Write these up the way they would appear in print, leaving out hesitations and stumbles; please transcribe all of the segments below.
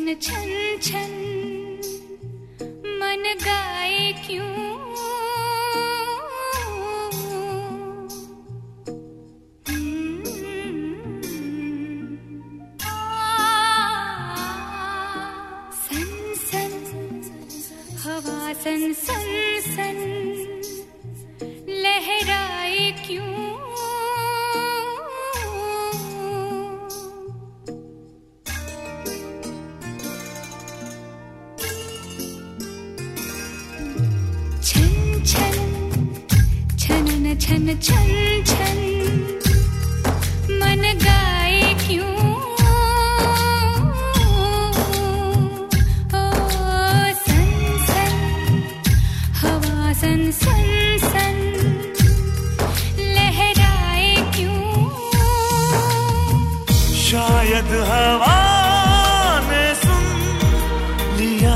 छन छन मन गाए क्यों सन सन हवा सन सन सन लहराए क्यों छन छन छन मन गाए क्यों ओ सन सन हवा सन सन सन लहराए क्यों शायद हवा ने सुन लिया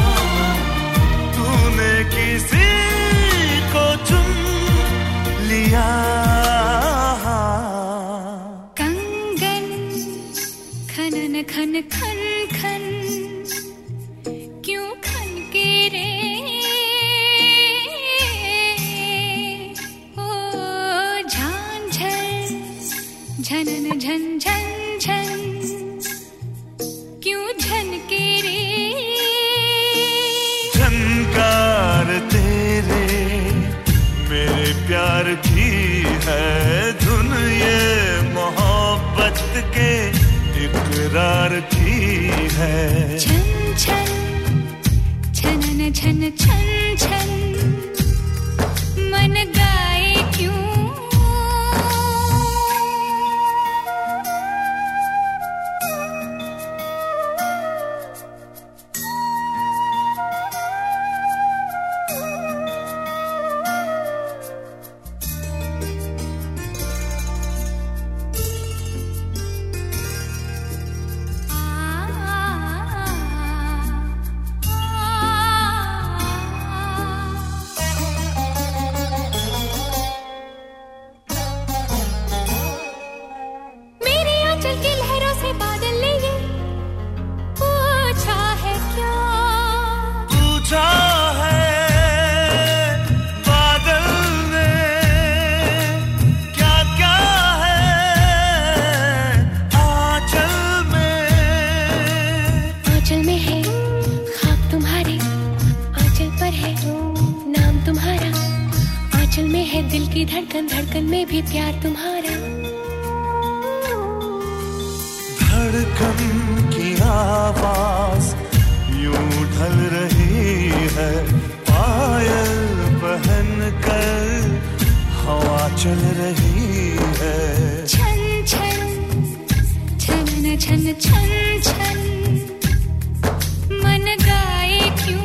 तूने किसी को चुन लिया कंगन खनन खन खन खन क्यों खन के रे ओ झांझर झनन झन झन झन क्यों झन के रे झनकार तेरे मेरे प्यार की है धुन ये मोहब्बत के इकरार की है छन छन छनन छन छन छन मन गाए क्यों दिल की धड़कन धड़कन में भी प्यार तुम्हारा धड़कन की आवाज यूं ढल रही है पायल पहन कर हवा चल रही है छन छन छन छन छन छन मन गाए क्यों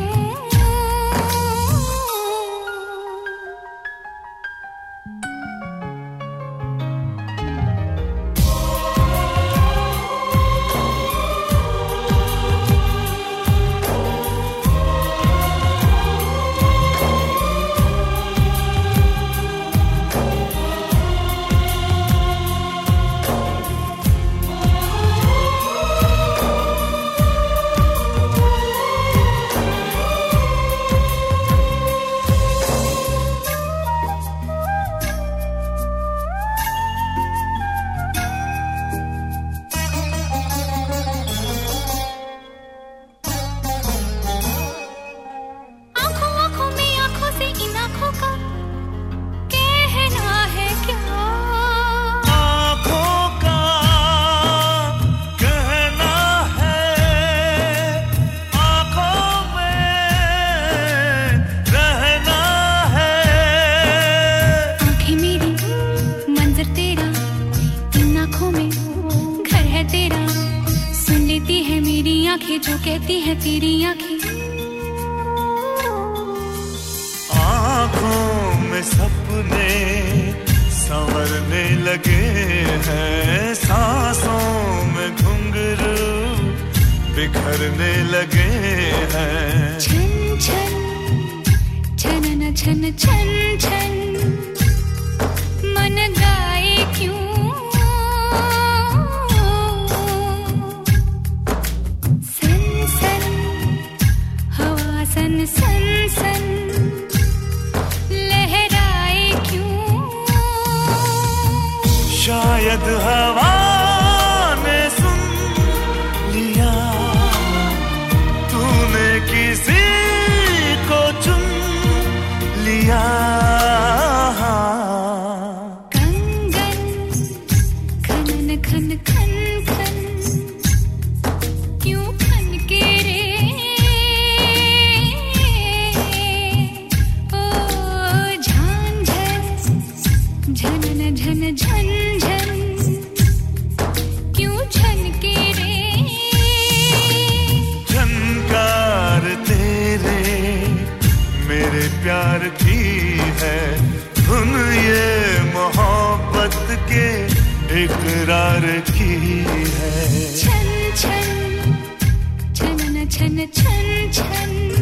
जो कहती है तेरी आंखें आंखों में सपने संवरने लगे हैं सांसों में घुंघरू बिखरने लगे हैं छन छन छनन छन छन छन मन गाए क्यों सन सन सन लहराए क्यों? शायद हवा ने सुन लिया, तूने किसी को चुन लिया। कंगन खनन खन खन खन क्यों खन के रे? ओ झांझर झनन झन झन झन क्यों झन के रे? झनकार तेरे मेरे प्यार की है धुन, ये मोहब्बत के इकरार की है। छन छन छनन छन छन छन